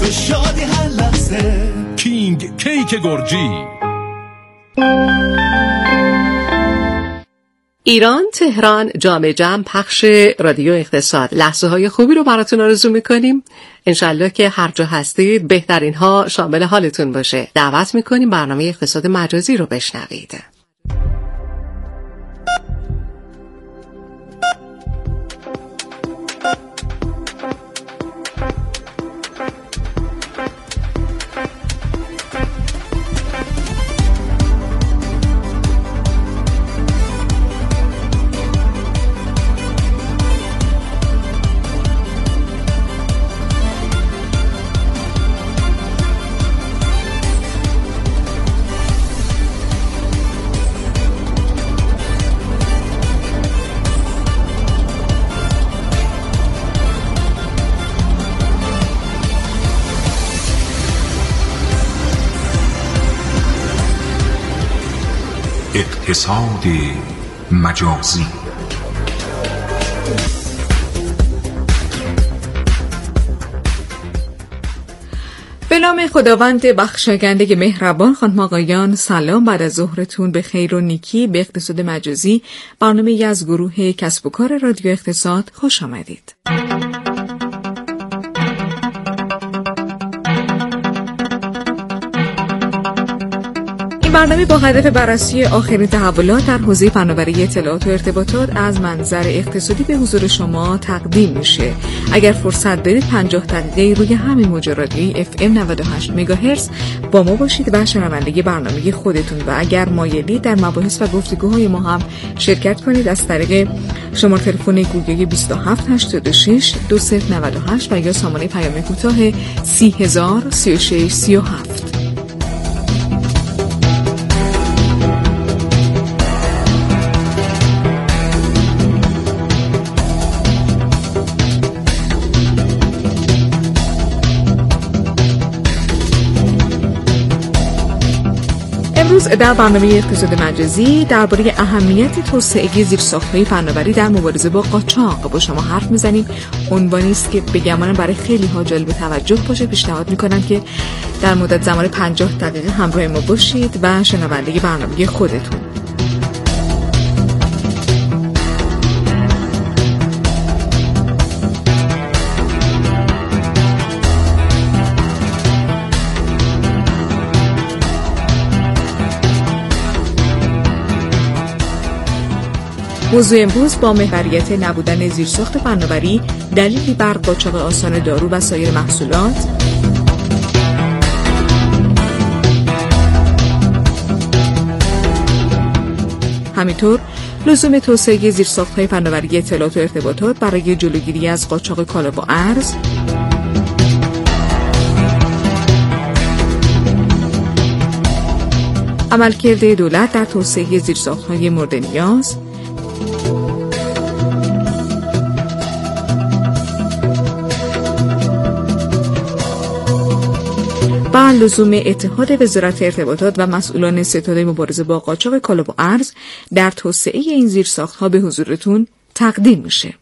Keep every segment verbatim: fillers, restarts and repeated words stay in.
به شادی هر لحظه. کینگ کیک گرجی. ایران، تهران، جام جم، پخش رادیو اقتصاد. لحظه های خوبی رو براتون آرزو میکنیم. انشالله که هر جا هستید بهترین ها شامل حالتون باشه. دعوت میکنیم برنامه اقتصاد مجازی رو بشنوید. اقتصاد مجازی. به نام خداوند بخشاینده مهربان. خانم آقایان سلام، بعد از ظهرتون به خیر و نیکی. به اقتصاد مجازی، برنامه‌ای از گروه کسب و کار رادیو اقتصاد، خوش آمدید. برنامه با هدف بررسی آخرین تحولات در حوزه فناوری اطلاعات و ارتباطات از منظر اقتصادی به حضور شما تقدیم میشه. اگر فرصت دارید پنجاه دقیقه روی همین موج رادیویی اف ام نود و هشت مگاهرتز با ما باشید و شنونده برنامه خودتون، و اگر مایلید در مباحث و گفتگوهای ما هم شرکت کنید از طریق شماره تلفن گوگل بیست و هفت هشتاد و شش دو صفر نود و هشت و یا سامانه پیام کوتاه سی هزار سی و شش سی و هفت. امروز در برنامه اقتصاد مجازی درباره اهمیت توسعه زیرساخت‌های فناوری در مبارزه با قاچاق با شما حرف میزنیم. عنوانی است که به گمانم برای خیلی ها جالب توجه باشه. پیشنهاد میکنم که در مدت زمان پنجاه دقیقه همراه ما باشید و شنونده برنامه خودتون. موضوع امروز با محوریت نبودن زیرساخت فناوری دلیلی بر قاچاق آسان دارو و سایر محصولات، همینطور لزوم توسعه زیرساخت‌های فناوری اطلاعات و ارتباطات برای جلوگیری از قاچاق کالا و ارز، عملکرد دولت در توسعه زیرساخت‌های مورد نیاز، و لزوم اتحاد وزارت ارتباطات و مسئولان ستاد مبارزه با قاچاق کالا و ارز در توسعه این زیرساخت‌ها به حضورتون تقدیم میشه.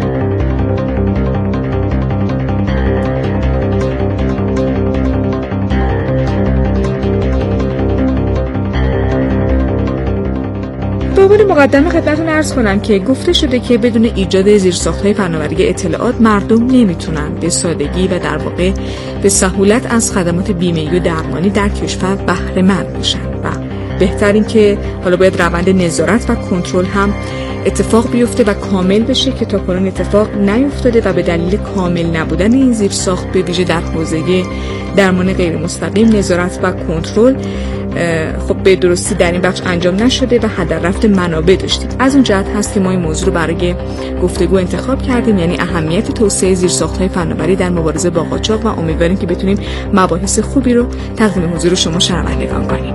به عنوان مقدمه خدمتتون عرض کنم که گفته شده که بدون ایجاد زیرساخت‌های فناوری اطلاعات مردم نمیتونن به سادگی و در واقع به سهولت از خدمات بیمه‌ای و درمانی در کشور بهره مند بشن و بهترین که حالا باید روند نظارت و کنترل هم اتفاق بیفته و کامل بشه که تا کنون اتفاق نیفتاده و به دلیل کامل نبودن این زیرساخت به ویژه در حوزه درمان غیر مستقیم نظارت و کنترل خب به درستی در این بخش انجام نشده و هدر رفت منابع داشتیم. از اون جهت هست که ما این موضوع رو برای گفتگو انتخاب کردیم، یعنی اهمیت توسعه زیرساخت‌های فناوری در مبارزه با قاچاق، و امیدواریم که بتونیم مباحث خوبی رو تقدیم حضور شما شنوندگان کنیم.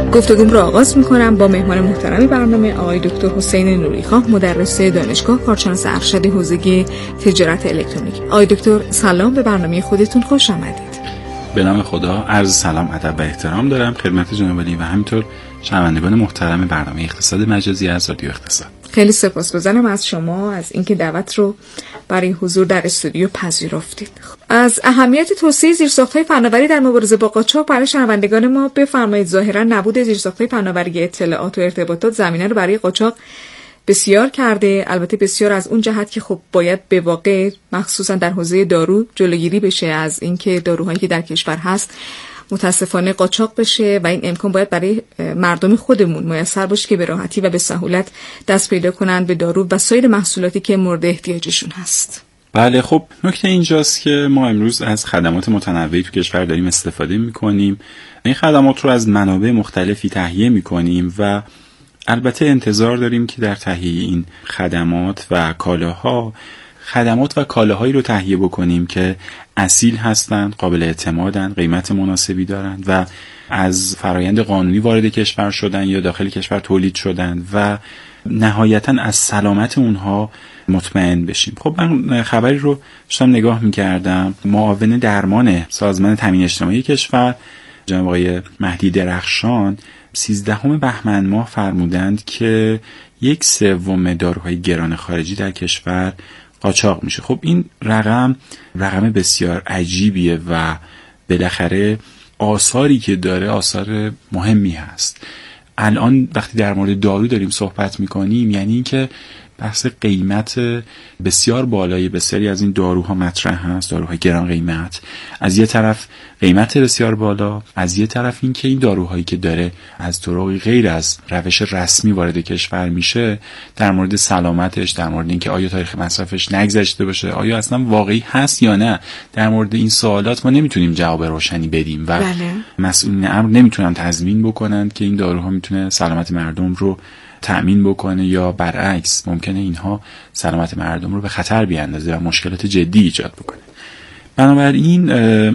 گفتگوم رو آغاز میکنم با مهمان محترم برنامه آقای دکتر حسین نوریخواه، مدرس دانشگاه، کارشناس ارشد حوزه تجارت الکترونیک. آقای دکتر سلام، به برنامه خودتون خوش آمدید. به نام خدا، عرض سلام، ادب و احترام دارم خدمت جناب علی و همینطور شنوندگان محترم برنامه اقتصاد مجازی از رادیو اقتصاد. خیلی سپاسگزارم از شما از اینکه دعوت رو برای حضور در استودیو پذیرفتید. از اهمیت توسعه زیرساخت‌های فناوری در مبارزه با قاچاق برای شنوندگان ما بفرمایید. ظاهرا نبود زیرساخت‌های فناوری اطلاعات و ارتباطات زمینه رو برای قاچاق بسیار کرده، البته بسیار از اون جهت که خب باید به واقع مخصوصا در حوزه دارو جلوگیری بشه از اینکه داروهایی که در کشور هست متاسفانه قاچاق بشه و این امکان باید برای مردم خودمون میسر باشه که به راحتی و به سهولت دست پیدا کنند به دارو و سایر محصولاتی که مورد احتیاجشون هست. بله، خب نکته اینجاست که ما امروز از خدمات متنوعی تو کشور داریم استفاده میکنیم. این خدمات رو از منابع مختلفی تهیه میکنیم و البته انتظار داریم که در تهیه این خدمات و کالاها خدمات و کالاهایی رو تهیه بکنیم که اصیل هستند، قابل اعتمادن، قیمت مناسبی دارند و از فرایند قانونی وارد کشور شدن یا داخل کشور تولید شدن و نهایتاً از سلامت اونها مطمئن بشیم. خب من خبری رو داشتم نگاه می‌کردم. معاون درمان سازمان تامین اجتماعی کشور جناب آقای مهدی درخشان سیزدهم بهمن ماه فرمودند که یک سوم داروهای گران خارجی در کشور قاچاق میشه. خب این رقم رقم بسیار عجیبیه و بالاخره آثاری که داره آثار مهمی هست. الان وقتی در مورد دارو داریم صحبت میکنیم یعنی این که بحث قیمت بسیار بالای بسیاری از این داروها مطرح هست، داروهای گران قیمت. از یه طرف قیمت بسیار بالا، از یه طرف این که این داروهایی که داره از طرق غیر از روش رسمی وارد کشور میشه، در مورد سلامتش، در مورد اینکه آیا تاریخ مصرفش نگذشته باشه، آیا اصلا واقعی هست یا نه، در مورد این سوالات ما نمیتونیم جواب روشنی بدیم و بله. مسئولین امر نمیتونن تضمین بکنن که این داروها میتونه سلامت مردم رو تأمین بکنه یا برعکس ممکنه اینها سلامت مردم رو به خطر بیاندازه و مشکلات جدی ایجاد بکنه. بنابراین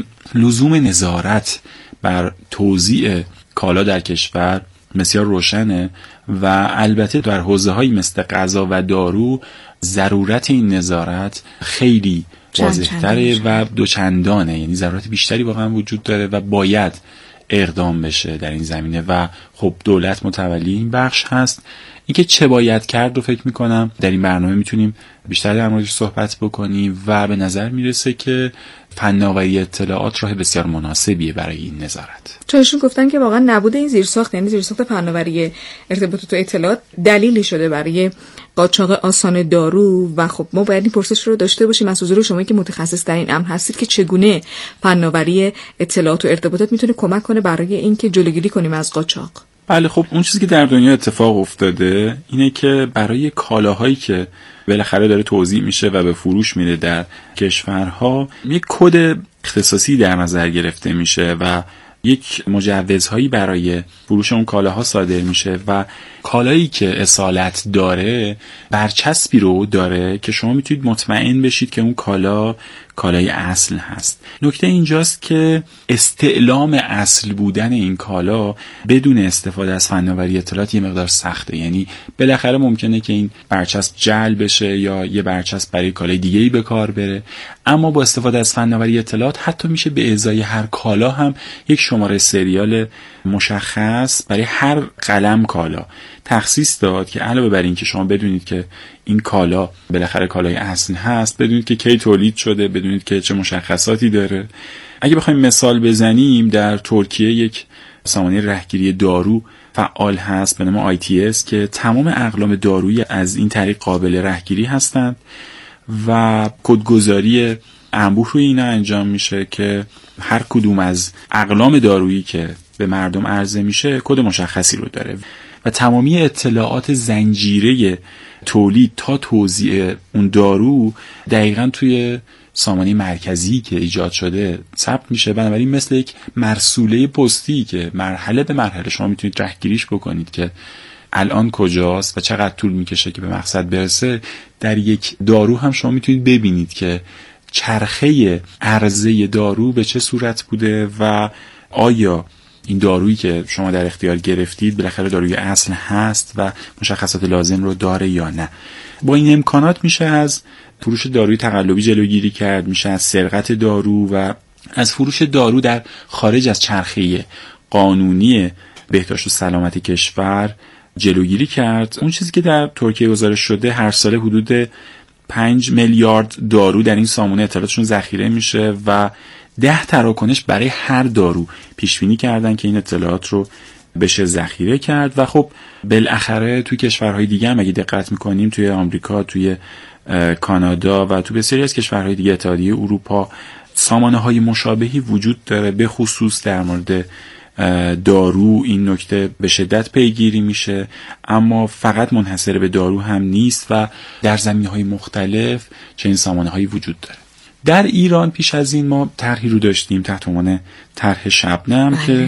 لزوم نظارت بر توزیع کالا در کشور بسیار روشنه و البته در حوزه‌هایی مثل غذا و دارو ضرورت این نظارت خیلی واضح‌تره و دوچندانه، یعنی ضرورت بیشتری واقعا وجود داره و باید اقدام بشه در این زمینه و خب دولت متولی این بخش هست. اینکه چه باید کرد رو فکر میکنم در این برنامه میتونیم بیشتر در موردش صحبت بکنیم و به نظر میرسه که فناوری اطلاعات راه بسیار مناسبیه برای این نظارت. چونشون گفتن که واقعا نبود این زیرساخت، یعنی زیرساخت فناوری ارتباطات و اطلاعات دلیلی شده برای قاچاق آسان دارو و خب ما باید این پرسش رو داشته باشیم از حضور شما که متخصص در این امر هستید که چگونه فناوری اطلاعات و ارتباطات میتونه کمک کنه برای اینکه جلوگیری کنیم از قاچاق. بله، خب اون چیزی که در دنیا اتفاق افتاده اینه که برای کالاهایی که بالاخره داره توزیع میشه و به فروش میره در کشورها یک کد اختصاصی در نظر گرفته میشه و یک مجوزهایی برای فروش اون کالاها صادر میشه و کالایی که اصالت داره برچسبی رو داره که شما میتونید مطمئن بشید که اون کالا کالای اصل هست. نکته اینجاست که استعلام اصل بودن این کالا بدون استفاده از فناوری اطلاعات یه مقدار سخته، یعنی بالاخره ممکنه که این برچسب جعل بشه یا یه برچسب برای کالای دیگه‌ای به کار بره، اما با استفاده از فناوری اطلاعات حتی میشه به ازای هر کالا هم یک شماره سریال مشخص برای هر قلم کالا تخصیص داد که علاوه بر این که شما بدونید که این کالا بالاخره کالای اصل هست، بدونید که کی تولید شده، بدونید که چه مشخصاتی داره. اگه بخوایم مثال بزنیم، در ترکیه یک سامانه رهگیری دارو فعال هست به نام آی تی اس که تمام اقلام دارویی از این طریق قابل رهگیری هستند و کدگذاری انبوه روی اینا انجام میشه که هر کدوم از اقلام دارویی که به مردم عرضه میشه کد مشخصی رو داره و تمامی اطلاعات زنجیره تولید تا توزیع اون دارو دقیقاً توی سامانه مرکزی که ایجاد شده ثبت میشه. بنابراین مثل یک مرسوله پستی که مرحله به مرحله شما میتونید رهگیریش بکنید که الان کجاست و چقدر طول میکشه که به مقصد برسه، در یک دارو هم شما میتونید ببینید که چرخه عرضه دارو به چه صورت بوده و آیا این دارویی که شما در اختیار گرفتید بالاخره داروی اصل هست و مشخصات لازم رو داره یا نه. با این امکانات میشه از فروش داروی تقلبی جلوگیری کرد، میشه از سرقت دارو و از فروش دارو در خارج از چرخه قانونی بهداشت و سلامت کشور جلوگیری کرد. اون چیزی که در ترکیه گزارش شده، هر سال حدود پنج میلیارد دارو در این سامانه اطلاعاتشون ذخیره میشه و ده تراکنش برای هر دارو پیش بینی کردن که این اطلاعات رو بشه ذخیره کرد. و خب بالاخره توی کشورهای دیگه هم اگه دقت میکنیم، توی آمریکا، توی کانادا و تو بسیاری از کشورهای دیگه اتحادیه اروپا سامانه های مشابهی وجود داره. به خصوص در مورد دارو این نکته به شدت پیگیری میشه، اما فقط منحصر به دارو هم نیست و در زمینه‌های مختلف چنین سامانه‌هایی وجود داره. در ایران پیش از این ما طرحی رو داشتیم تحت عنوان طرح شبنم بله. که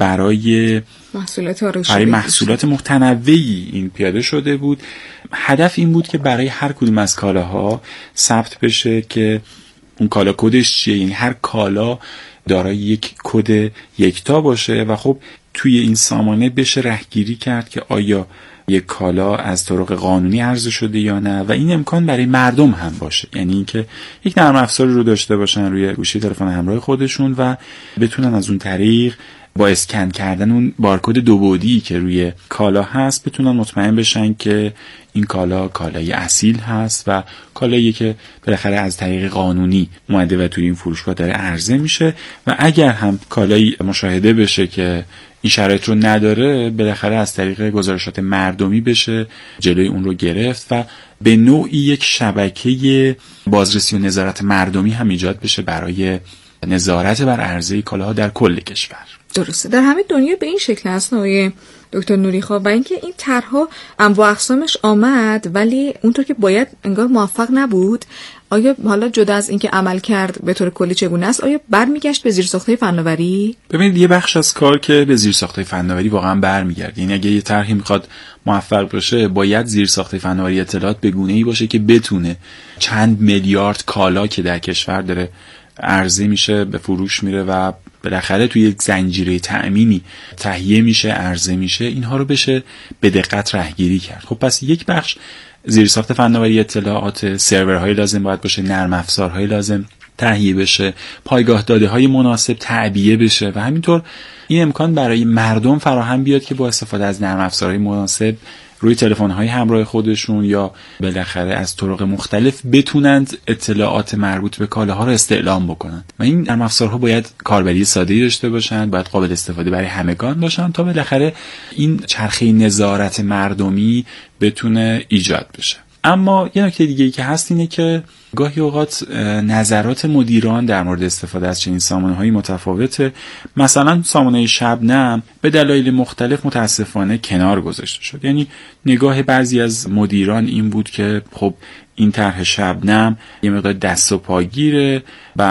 برای محصولات برای محصولات متنوعی این پیاده شده بود. هدف این بود که برای هر کدوم از کالاها ثبت بشه که اون کالا کدش چیه، یعنی هر کالا دارای یک کد یکتا باشه و خب توی این سامانه بشه رهگیری کرد که آیا یک کالا از طرق قانونی عرضه شده یا نه و این امکان برای مردم هم باشه، یعنی اینکه یک نرم افزاری رو داشته باشن روی گوشی تلفن همراه خودشون و بتونن از اون طریق با اسکن کردن اون بارکد دو بعدی که روی کالا هست بتونن مطمئن بشن که این کالا کالای اصیل هست و کالایی که بالاخره از طریق قانونی اومده و توی این فروشگاه داره عرضه میشه و اگر هم کالایی مشاهده بشه که این شرایط رو نداره بالاخره از طریق گزارشات مردمی بشه جلوی اون رو گرفت و به نوعی یک شبکه بازرسی و نظارت مردمی هم ایجاد بشه برای نظارت بر عرضه کالاها در کل کشور. درسته، در همه دنیا به این شکل هست آقای دکتر نوری‌خواه و اینکه این طرح‌ها انواع اقسامش آمد ولی اونطور که باید انگار موفق نبود. آیا حالا جدا از اینکه عمل کرد به طور کلی چگونه است، آیا برمیگشت به زیرساخت‌های فناوری؟ ببینید یه بخش از کار که به زیرساخت‌های فناوری واقعا برمیگرده، یعنی اگه یه طرحی میخواد موفق بشه باید زیرساخت فناوری اطلاعات به گونه‌ای باشه که بتونه چند میلیارد کالا که در کشور داره عرضه میشه به فروش میره و بالاخره توی یک زنجیره تأمینی تهیه میشه عرضه میشه اینها رو بشه به دقت رهگیری کرد. خب پس یک بخش زیرساخت فناوری اطلاعات، سرورهای لازم باید باشه، نرم افزارهای لازم تهیه بشه، پایگاه داده های مناسب تعبیه بشه و همینطور این امکان برای مردم فراهم بیاد که با استفاده از نرم افزارهای مناسب روی تلفن‌های همراه خودشون یا بالاخره از طرق مختلف بتونند اطلاعات مربوط به کالاها رو استعلام بکنند و این نرم افزارها باید کاربری ساده‌ای داشته باشند، باید قابل استفاده برای همگان باشند تا بالاخره این چرخه نظارت مردمی بتونه ایجاد بشه. اما یه نکته دیگه‌ای که هست اینه که گاهی اوقات نظرات مدیران در مورد استفاده از چنین سامانه‌های متفاوته. مثلا سامانه شبنم به دلایل مختلف متاسفانه کنار گذاشته شد. یعنی نگاه بعضی از مدیران این بود که خب این طرح شبنم یه مقدار دست و پاگیره،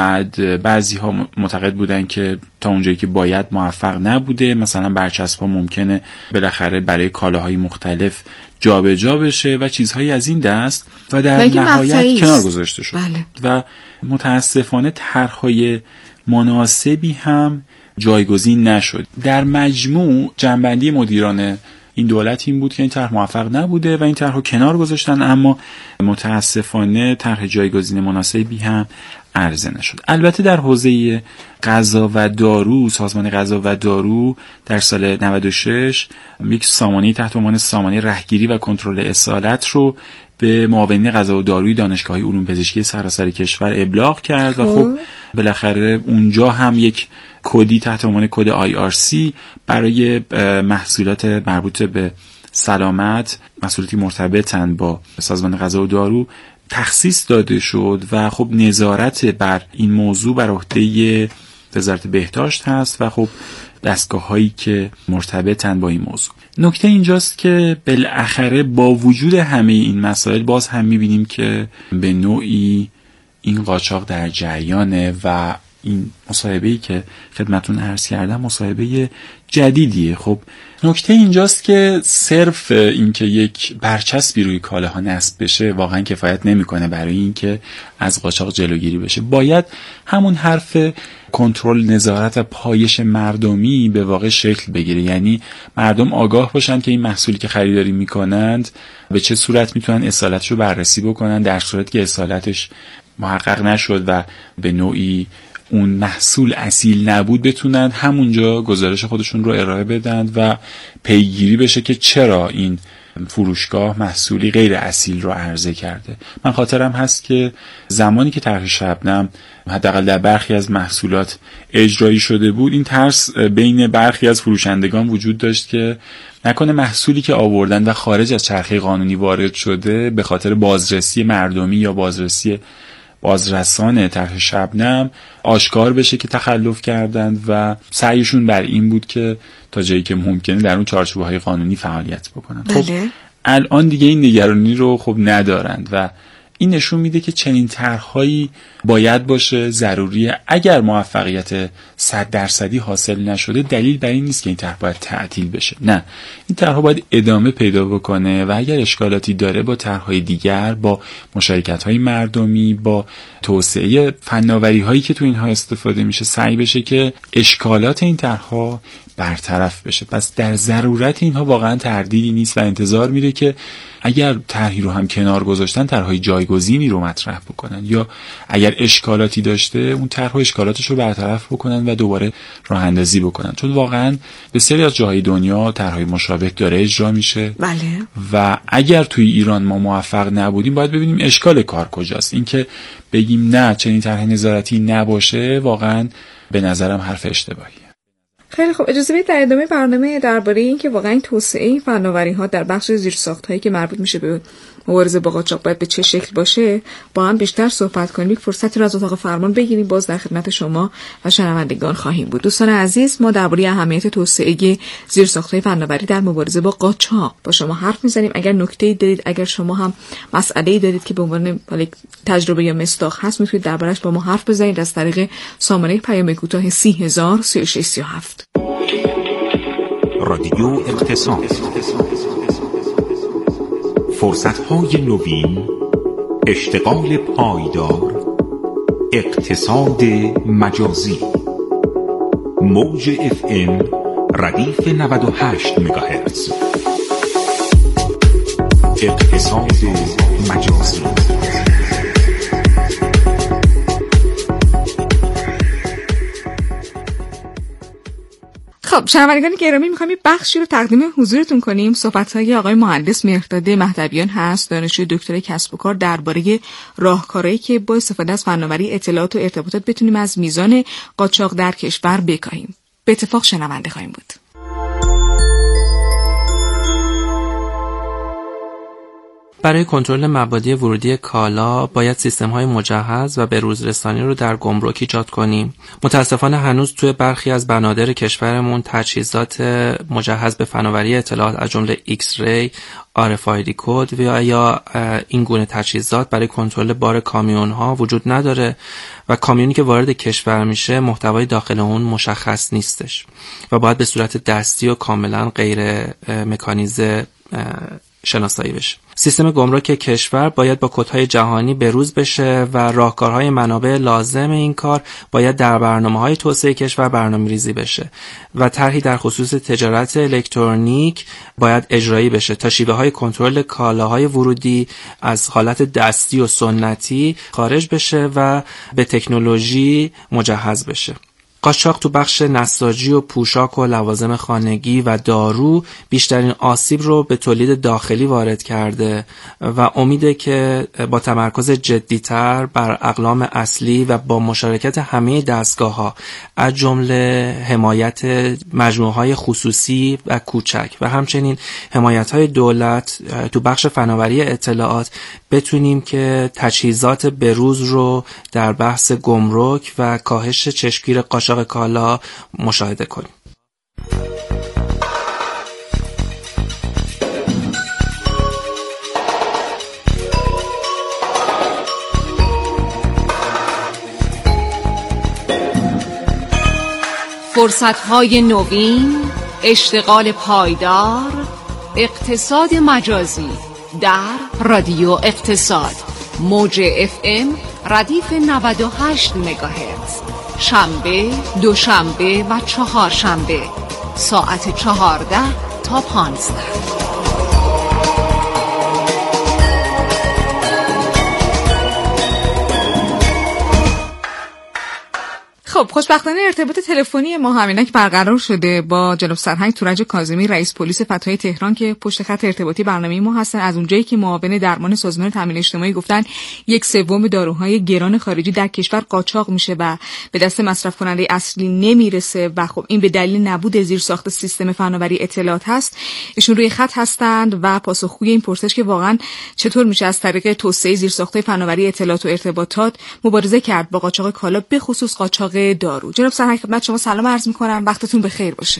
بعد بعضی ها معتقد بودن که تا اونجایی که باید موفق نبوده، مثلا برچسب ها ممکنه بالاخره برای کالاهای مختلف جابجا جا بشه و چیزهایی از این دست و در نهایت کنار گذاشته شد. بله. و متاسفانه طرح‌های مناسبی هم جایگزین نشد. در مجموع جنبندی مدیران این دولت این بود که این طرح موفق نبوده و این طرح رو کنار گذاشتن، اما متاسفانه طرح جایگزین مناسبی هم عرضه نشد. البته در حوزه غذا و دارو، سازمان غذا و دارو در سال نود و شش یک سامانه تحت عنوان سامانه رهگیری و کنترل اصالت رو به معاونین غذا و داروی دانشگاه‌های علوم پزشکی سراسر کشور ابلاغ کرد و خب بالاخره اونجا هم یک کدی تحت عنوان کد آی آر سی برای محصولات مربوط به سلامت، محصولاتی مرتبطن با سازمان غذا و دارو تخصیص داده شد و خب نظارت بر این موضوع بر عهده وزارت بهداشت هست و خب دستگاه‌هایی که مرتبطن با این موضوع. نکته اینجاست که بالاخره با وجود همه این مسائل باز هم می‌بینیم که به نوعی این قاچاق در جریانه و این مصاحبه‌ای که خدمتون عرض کردم مصاحبه جدیدیه. خب نکته اینجاست که صرف اینکه یک برچسبی روی کالاها نصب بشه واقعا کفایت نمیکنه برای اینکه از قاچاق جلوگیری بشه. باید همون حرف کنترل، نظارت و پایش مردمی به واقع شکل بگیره. یعنی مردم آگاه باشن که این محصولی که خریداری میکنند به چه صورت میتونن اصالتش رو بررسی بکنن، در صورتی که اصالتش محقق نشد و به نوعی اون محصول اصیل نبود بتونن همونجا گزارش خودشون رو ارائه بدن و پیگیری بشه که چرا این فروشگاه محصولی غیر اصیل رو عرضه کرده. من خاطرم هست که زمانی که طرح شبنم حداقل در برخی از محصولات اجرایی شده بود، این ترس بین برخی از فروشندگان وجود داشت که نکنه محصولی که آوردن و خارج از چرخه قانونی وارد شده به خاطر بازرسی مردمی یا بازرسی بازرسان طرح شبنم آشکار بشه که تخلف کردند و سعیشون بر این بود که تا جایی که ممکنه در اون چارچوب‌های قانونی فعالیت بکنن. بله. خب الان دیگه این نگرانی رو خب ندارند و این نشون میده که چنین طرح‌هایی باید باشه، ضروریه. اگر موفقیت صد درصدی حاصل نشده دلیل بر این نیست که این طرح باید تعطیل بشه. نه، این طرح‌ها باید ادامه پیدا بکنه و اگر اشکالاتی داره با طرح‌های دیگر، با مشارکت‌های مردمی، با توسعه فناوری‌هایی که تو اینها استفاده میشه سعی بشه که اشکالات این طرح‌ها برطرف بشه. پس در ضرورت اینها واقعا تردیدی نیست و انتظار میره که اگر طرحی رو هم کنار گذاشتن طرح‌های جایگزینی رو مطرح بکنن، یا اگر اشکالاتی داشته اون طرح و اشکالاتش رو برطرف بکنن و دوباره راه اندازی بکنن. چون واقعا بسیاری از جاهای دنیا طرح‌های مشابه داره اجرا میشه. بله. و اگر توی ایران ما موفق نبودیم باید ببینیم اشکال کار کجاست. اینکه بگیم نه چنین طرح نظارتی نباشه واقعا به نظرم حرف اشتباهیه. خیلی خوب، اجازه بدید در ادامه برنامه درباره این که واقعا توسعه این فناوری‌ها در بخش زیرساخت‌هایی که مربوط میشه به مبارزه با قاچاق باید به چه شکل باشه با هم بیشتر صحبت کنیم. یک فرصتی رو از اتاق فرمان بگیریم، باز در خدمت شما و شنوندگان خواهیم بود. دوستان عزیز، ما درباره اهمیت توسعه زیرساخت‌های فناوری در مبارزه با قاچاق با شما حرف میزنیم. اگر نکته‌ای دارید، اگر شما هم مسئله‌ای دارید که به عنوان تجربه یا مصداق هست، میتونید دربارش با ما حرف بزنید از طریق سامانه پیام کوتاه سی هزار سی و شش سی و هفت. رادیو اقتصاد، فرصت‌های نوین، اشتغال پایدار، اقتصاد مجازی. موج اف ام ردیف نود و هشت مگاهرتز. اقتصاد مجازی. خب شنوندگان گرامی، می‌خوایم یه بخشی رو تقدیم حضورتون کنیم. صحبت‌های آقای مهندس مهرداد مهدویان هست، دانشجوی دکترای کسب و کار، درباره راهکارهایی که با استفاده از فناوری اطلاعات و ارتباطات بتونیم از میزان قاچاق در کشور بکاهیم. به اتفاق شنونده خواهیم بود. برای کنترل مبادی ورودی کالا باید سیستم‌های مجهز و به روز رسانی رو در گمرک ایجاد کنیم. متاسفانه هنوز توی برخی از بنادر کشورمون تجهیزات مجهز به فناوری اطلاعات از جمله ایکس ری، آر اف آی دی کد و یا این گونه تجهیزات برای کنترل بار کامیون‌ها وجود نداره و کامیونی که وارد کشور میشه محتوای داخل اون مشخص نیستش و باید به صورت دستی و کاملا غیر مکانیزه شناسایی بشه. سیستم گمرک کشور باید با کدهای جهانی بروز بشه و راهکارهای منابع لازم این کار باید در برنامه‌های توسعه کشور برنامه‌ریزی بشه و طرحی در خصوص تجارت الکترونیک باید اجرایی بشه تا شیوه‌های کنترل کالاهای ورودی از حالت دستی و سنتی خارج بشه و به تکنولوژی مجهز بشه. قاچاق تو بخش نساجی و پوشاک و لوازم خانگی و دارو بیشترین آسیب رو به تولید داخلی وارد کرده و امیده که با تمرکز جدی‌تر بر اقلام اصلی و با مشارکت همه دستگاه‌ها از جمله حمایت مجموعه‌های خصوصی و کوچک و همچنین حمایت‌های دولت تو بخش فناوری اطلاعات بتونیم که تجهیزات بروز رو در بحث گمرک و کاهش چشمگیر قاچاق کالا مشاهده کنیم. فرصت‌های نوین، اشتغال پایدار، اقتصاد مجازی در رادیو اقتصاد. موج اف ام ردیف نود و هشت مگاهرتز. شنبه، دوشنبه و چهارشنبه ساعت چهارده تا پانزده. خب خوشبختانه ارتباط تلفنی ما همینک برقرار شده با جناب سرهنگ تورج کاظمی، رئیس پلیس فتای تهران که پشت خط ارتباطی برنامه ما هستن. از اونجایی که معاون درمان سازمان تامین اجتماعی گفتن یک سوم داروهای گران خارجی در کشور قاچاق میشه و به دست مصرف کننده اصلی نمیرسه و خب این به دلیل نبود زیرساخت سیستم فناوری اطلاعات هست. ایشون روی خط هستند و پاسخگوی این پرسش که واقعا چطور میشه از طریق توسعه زیرساخت‌های فناوری اطلاعات و ارتباطات مبارزه کرد با قاچاق کالا، به خصوص قاچاق دارو. جناب سرهنگ خدمت شما سلام عرض می‌کنم، وقتتون بخیر باشه.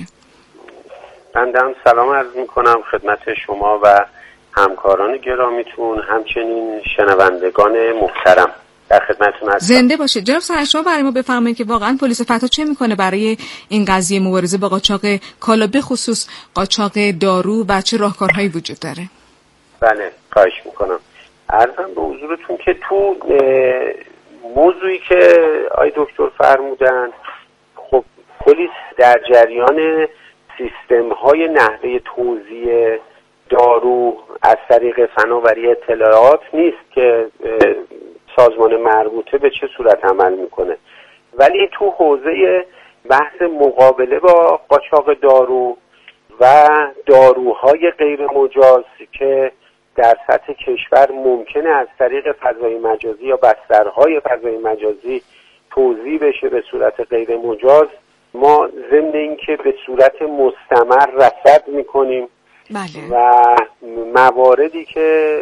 بنده سلام عرض می‌کنم خدمت شما و همکاران گرامیتون، همچنین شنوندگان محترم در خدمتتون هستم. زنده باشید. جناب سرهنگ شما برای ما بفرمایید که واقعا پلیس فتا چه می‌کنه برای این قضیه مبارزه با قاچاق کالا، به خصوص قاچاق دارو، و چه راهکارهایی وجود داره؟ بله، خواهش می‌کنم. عرضم به حضورتون که تو موضوعی که آی دکتر فرمودن، خب پلیس در جریان سیستم های نحوه توزیع دارو از طریق فناوری اطلاعات نیست که سازمان مربوطه به چه صورت عمل میکنه، ولی تو حوزه بحث مقابله با قاچاق دارو و داروهای غیر مجاز که در سطح کشور ممکنه از طریق فضای مجازی یا بسترهای فضای مجازی توزیع بشه به صورت غیر مجاز، ما ضمن اینکه به صورت مستمر رصد میکنیم. بله. و مواردی که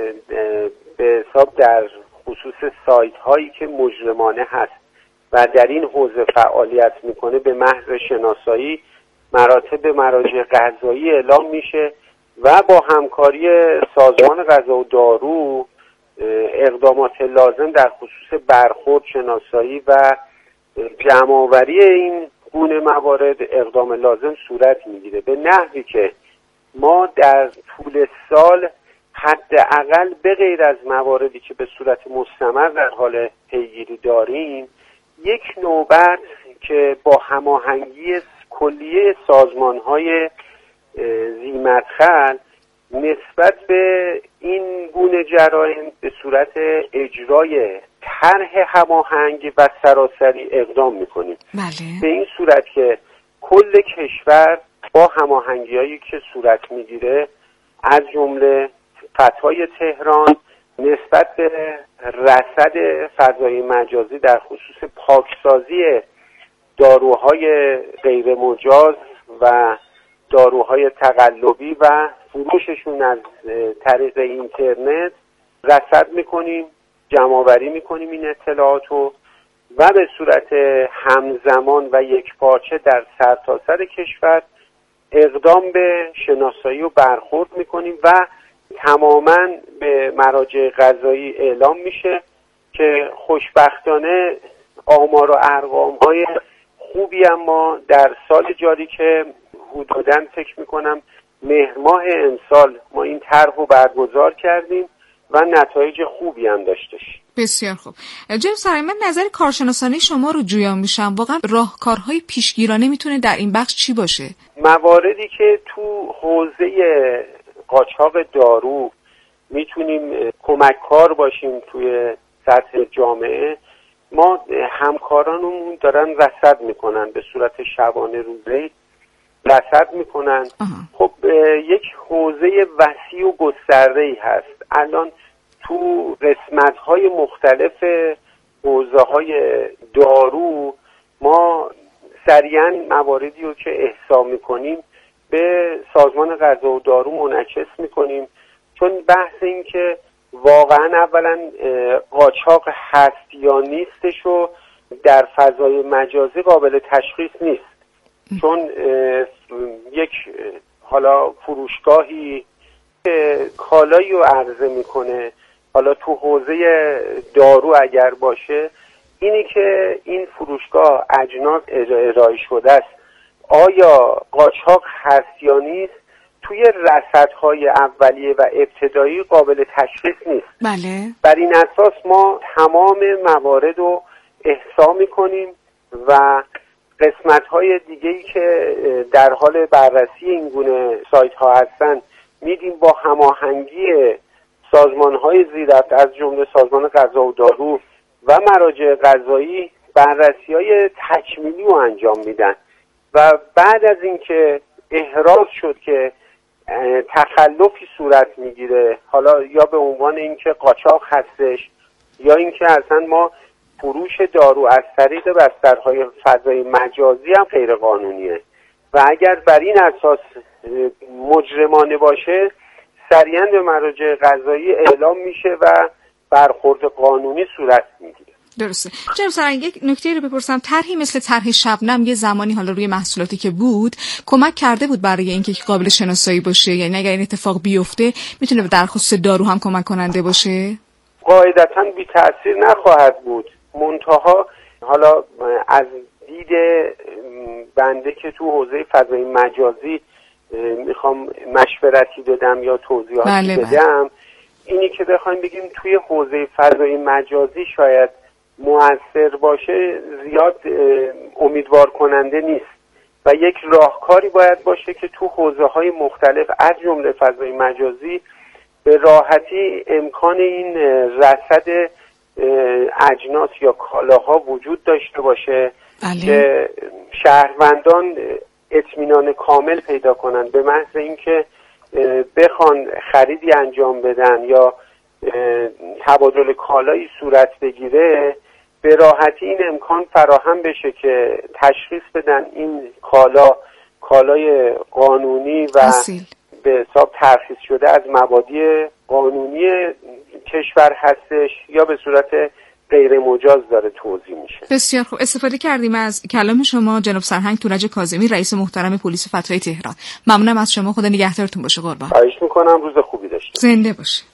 به حساب در خصوص سایت هایی که مجرمانه هست و در این حوزه فعالیت میکنه به محض شناسایی مراتب مراجع قضایی اعلام میشه و با همکاری سازمان غذا و دارو اقدامات لازم در خصوص برخورد، شناسایی و جمع‌آوری این گونه موارد اقدام لازم صورت میگیره، به نحوی که ما در طول سال حداقل به غیر از مواردی که به صورت مستمر در حال پیگیری داریم، یک نوبت که با هماهنگی کلیه سازمان‌های ذی‌مدخل نسبت به این گونه جرایم به صورت اجرای طرح هماهنگ و سراسری اقدام میکنیم. بله. به این صورت که کل کشور با هماهنگی‌هایی که صورت میگیره از جمله فتای تهران نسبت به رصد فضای مجازی در خصوص پاکسازی داروهای غیر مجاز و داروهای تقلبی و فروششون از طریق اینترنت رصد میکنیم، جمع‌آوری میکنیم این اطلاعاتو و به صورت همزمان و یکپارچه در سرتاسر کشور اقدام به شناسایی و برخورد میکنیم و تماما به مراجع قضایی اعلام میشه که خوشبختانه آمار و ارقام‌های خوبی اما در سال جاری که حدوداً فکر میکنم مهر ماه امسال ما این طرح رو برگزار کردیم و نتایج خوبی هم داشتش. بسیار خوب. جناب سرهنگ، من نظر کارشناسانه شما رو جویا میشم، واقعا راهکارهای پیشگیرانه میتونه در این بخش چی باشه؟ مواردی که تو حوزه قاچاق دارو میتونیم کمککار باشیم توی سطح جامعه، ما همکارانمون دارن رصد میکنن به صورت شبانه روزه رصد میکنن. خب یک حوزه وسیع و گسترده‌ای هست. الان تو قسمت‌های مختلف حوزه‌های دارو ما سریعا مواردی رو که احصا میکنیم به سازمان غذا و دارو منعکس میکنیم، چون بحث این که واقعا اولا قاچاق هست یا نیستش و در فضای مجازی قابل تشخیص نیست، چون یک حالا فروشگاهی کالایی رو عرضه میکنه، حالا تو حوزه دارو اگر باشه، اینی که این فروشگاه اجناس ارائه شده است آیا قاچاق هست یا نیست توی رصدهای اولیه و ابتدایی قابل تشخیص نیست. بله. بر این اساس ما تمام موارد رو احصا میکنیم و قسمت‌های دیگه‌ای که در حال بررسی این گونه سایت‌ها هستن میدیم با هماهنگی سازمان‌های زیررفت از جمله سازمان غذا و دارو و مراجع قضایی بررسی‌های تکمیلی رو انجام میدن و بعد از اینکه احراز شد که تخلفی صورت میگیره، حالا یا به عنوان اینکه قاچاق هستش یا اینکه اصلا ما فروش دارو از طریق بسترهای فضای مجازی هم غیر قانونیه و اگر بر این اساس مجرمانه باشه سریعا به مراجع قضایی اعلام میشه و برخورد قانونی صورت میگیره. درسته. جناب سرهنگ، یک نکته رو بپرسم. طرحی مثل طرح شبنم یه زمانی حالا روی محصولاتی که بود کمک کرده بود برای اینکه قابل شناسایی باشه، یعنی اگر این اتفاق بیفته میتونه به درخواست دارو هم کمک کننده باشه؟ قاعدتاً بی تأثیر نخواهد بود. منتها حالا از دید بنده که تو حوزه فضای مجازی میخوام مشورتی بدم یا توضیحاتی بله بله. بدم، اینی که بخوایم بگیم توی حوزه فضای مجازی شاید مؤثر باشه زیاد امیدوار کننده نیست و یک راهکاری باید باشه که تو حوزه های مختلف از جمله فضای مجازی به راحتی امکان این رصد اجناس یا کالاها وجود داشته باشه بله. که شهروندان اطمینان کامل پیدا کنن به محض اینکه بخوان خریدی انجام بدن یا تبادل کالایی صورت بگیره به راحتی این امکان فراهم بشه که تشخیص بدن این کالا کالای قانونی و اصیل. به حساب ترخیص شده از مبادی قانونی کشور هستش یا به صورت غیر مجاز داره توزیع میشه. بسیار خوب. استفاده کردیم از کلام شما جناب سرهنگ تورج کاظمی، رئیس محترم پلیس فتوای تهران. ممنونم از شما. خدا نگهدارتون باشه قربان. خواهش میکنم. روز خوبی داشته باشید. زنده باشید.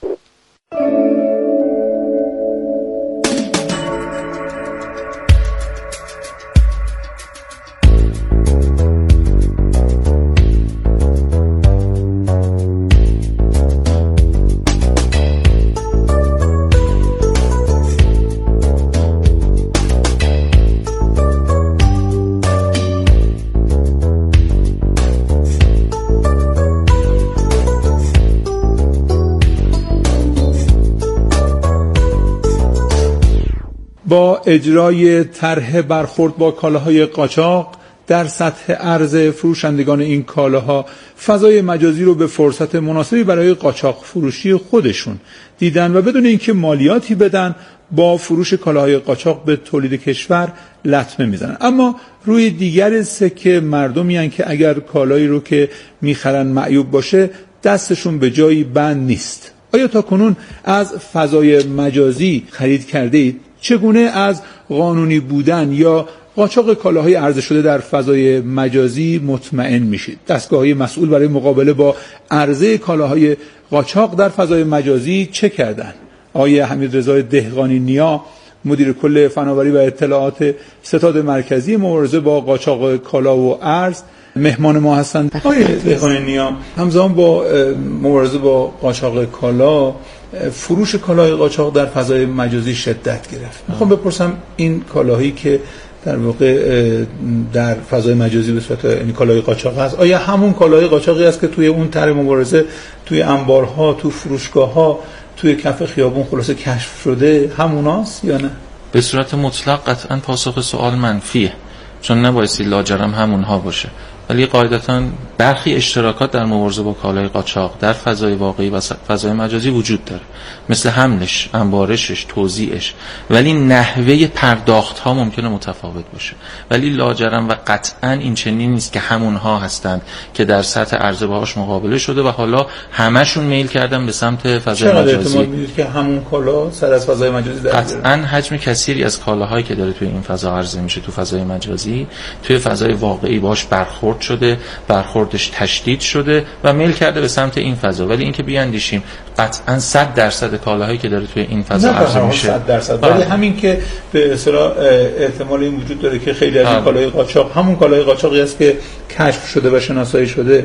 با اجرای طرح برخورد با کالاهای قاچاق در سطح عرض فروشندگان این کالاها فضای مجازی رو به فرصت مناسبی برای قاچاق فروشی خودشون دیدن و بدون اینکه مالیاتی بدن با فروش کالاهای قاچاق به تولید کشور لطمه میزنن. اما روی دیگر سکه مردمی هستند که اگر کالایی رو که میخرن معیوب باشه دستشون به جایی بند نیست. آیا تا کنون از فضای مجازی خرید کرده اید؟ چگونه از قانونی بودن یا قاچاق کالاهای عرضه شده در فضای مجازی مطمئن میشید؟ دستگاه‌های مسئول برای مقابله با عرضه کالاهای قاچاق در فضای مجازی چه کردند؟ آقای حمیدرضا دهقانی نیا، مدیر کل فناوری و اطلاعات ستاد مرکزی مبارزه با قاچاق کالا و ارز، مهمان ما هستند. آقای دهقانی نیا، همزمان با مبارزه با قاچاق کالا، فروش کالای قاچاق در فضای مجازی شدت گرفت. میخوام بپرسم این کالاهایی که در واقع در فضای مجازی به صورت این کالای قاچاق هست، آیا همون کالای قاچاقی است که توی اون طرح مبارزه توی انبارها، تو فروشگاه‌ها، توی کف خیابون خلاصه کشف شده هموناست یا نه؟ به صورت مطلق قطعا پاسخ سوال منفیه، چون نبایستی لاجرم همونها باشه، ولی قاعدتاً برخی اشتراکات در مبارزه با کالای قاچاق در فضای واقعی و فضای مجازی وجود داره، مثل حملش، انبارشش، توزیعش، ولی نحوه پرداخت ها ممکنه متفاوت باشه. ولی لاجرم و قطعاً این چنین نیست که همونها هستند که در سطح عرضه باهاش مقابله شده و حالا همشون میل کردن به سمت فضای مجازی. چقدر احتمال میدید که همون کالا سر از فضای مجازی در قطعاً حجم کثیری از کالاهایی که داره توی این فضا عرضه میشه تو فضای مجازی، توی فضای واقعی باهاش برخورد شده، برخوردش تشدید شده و میل کرده به سمت این فضا. ولی اینکه بیاندیشیم قطعاً صد درصد کالاهایی که داره توی این فضا عرضه میشه صد درصد، ولی همین که به اصطلاح احتمال این وجود داره که خیلی از این کالای قاچاق همون کالای قاچاقی است که کشف شده و شناسایی شده،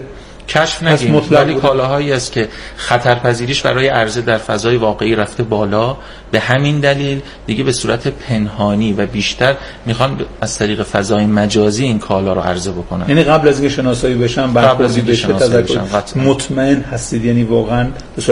کشف نگیم، ولی کالاهایی است که خطرپذیریش برای عرضه در فضای واقعی رفته بالا. به همین دلیل دیگه به صورت پنهانی و بیشتر میخوان از طریق فضای مجازی این کالا رو عرضه بکنن. یعنی قبل از اینکه شناسایی بشن، برخوردی بشه، تذکر مطمئن هستید، یعنی واقعا